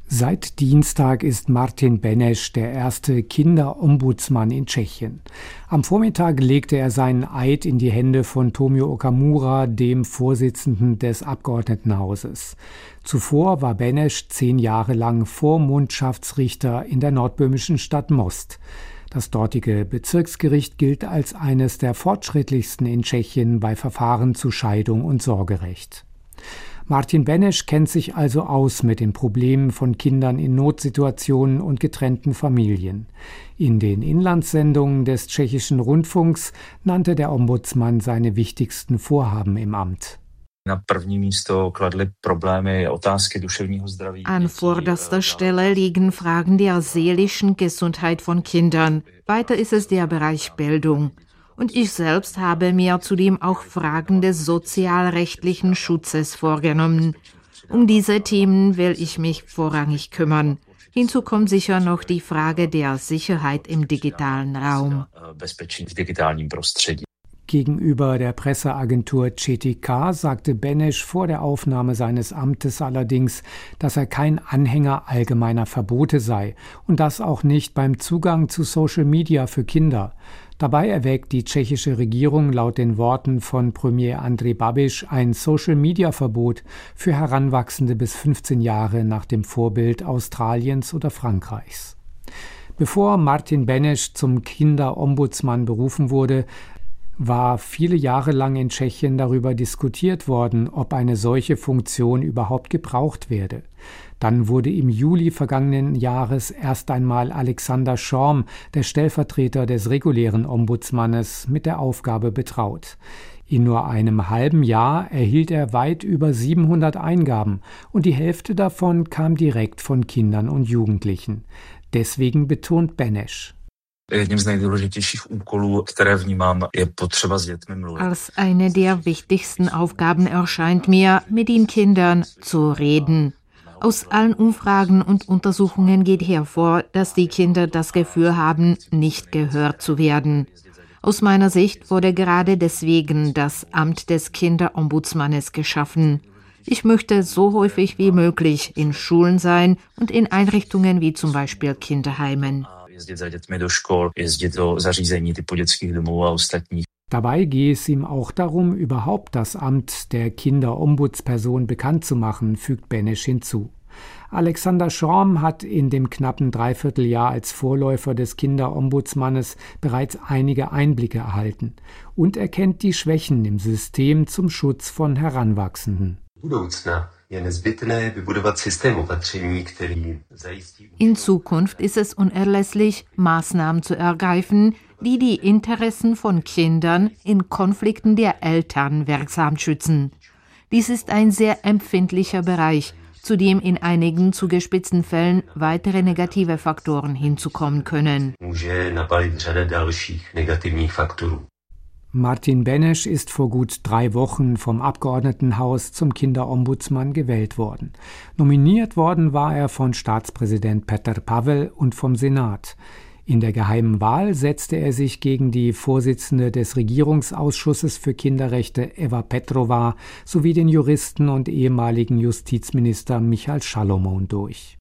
Seit Dienstag ist Martin Beneš der erste Kinderombudsmann in Tschechien. Am Vormittag legte er seinen Eid in die Hände von Tomio Okamura, dem Vorsitzenden des Abgeordnetenhauses. Zuvor war Beneš 10 Jahre lang Vormundschaftsrichter in der nordböhmischen Stadt Most. Das dortige Bezirksgericht gilt als eines der fortschrittlichsten in Tschechien bei Verfahren zu Scheidung und Sorgerecht. Martin Beneš kennt sich also aus mit den Problemen von Kindern in Notsituationen und getrennten Familien. In den Inlandssendungen des tschechischen Rundfunks nannte der Ombudsmann seine wichtigsten Vorhaben im Amt. An vorderster Stelle liegen Fragen der seelischen Gesundheit von Kindern. Weiter ist es der Bereich Bildung. Und ich selbst habe mir zudem auch Fragen des sozialrechtlichen Schutzes vorgenommen. Um diese Themen will ich mich vorrangig kümmern. Hinzu kommt sicher noch die Frage der Sicherheit im digitalen Raum. Gegenüber der Presseagentur ČTK sagte Beneš vor der Aufnahme seines Amtes allerdings, dass er kein Anhänger allgemeiner Verbote sei und das auch nicht beim Zugang zu Social Media für Kinder. Dabei erwägt die tschechische Regierung laut den Worten von Premier Andrej Babiš ein Social-Media-Verbot für Heranwachsende bis 15 Jahre nach dem Vorbild Australiens oder Frankreichs. Bevor Martin Beneš zum Kinderombudsmann berufen wurde, war viele Jahre lang in Tschechien darüber diskutiert worden, ob eine solche Funktion überhaupt gebraucht werde. Dann wurde im Juli vergangenen Jahres erst einmal Alexander Schorm, der Stellvertreter des regulären Ombudsmannes, mit der Aufgabe betraut. In nur einem halben Jahr erhielt er weit über 700 Eingaben und die Hälfte davon kam direkt von Kindern und Jugendlichen. Deswegen betont Beneš: Als eine der wichtigsten Aufgaben erscheint mir, mit den Kindern zu reden. Aus allen Umfragen und Untersuchungen geht hervor, dass die Kinder das Gefühl haben, nicht gehört zu werden. Aus meiner Sicht wurde gerade deswegen das Amt des Kinderombudsmannes geschaffen. Ich möchte so häufig wie möglich in Schulen sein und in Einrichtungen wie zum Beispiel Kinderheimen. Dabei gehe es ihm auch darum, überhaupt das Amt der Kinderombudsperson bekannt zu machen, fügt Beneš hinzu. Alexander Schorm hat in dem knappen Dreivierteljahr als Vorläufer des Kinderombudsmannes bereits einige Einblicke erhalten und erkennt die Schwächen im System zum Schutz von Heranwachsenden. In Zukunft ist es unerlässlich, Maßnahmen zu ergreifen, die die Interessen von Kindern in Konflikten der Eltern wirksam schützen. Dies ist ein sehr empfindlicher Bereich, zu dem in einigen zugespitzten Fällen weitere negative Faktoren hinzukommen können. Martin Beneš ist vor gut 3 Wochen vom Abgeordnetenhaus zum Kinderombudsmann gewählt worden. Nominiert worden war er von Staatspräsident Petr Pavel und vom Senat. In der geheimen Wahl setzte er sich gegen die Vorsitzende des Regierungsausschusses für Kinderrechte Eva Petrova sowie den Juristen und ehemaligen Justizminister Michal Šalomoun durch.